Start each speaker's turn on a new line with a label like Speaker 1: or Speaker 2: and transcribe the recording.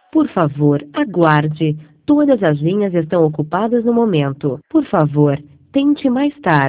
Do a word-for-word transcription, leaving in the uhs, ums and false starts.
Speaker 1: Por favor, aguarde. Todas as linhas estão ocupadas no momento. Por favor, tente mais tarde.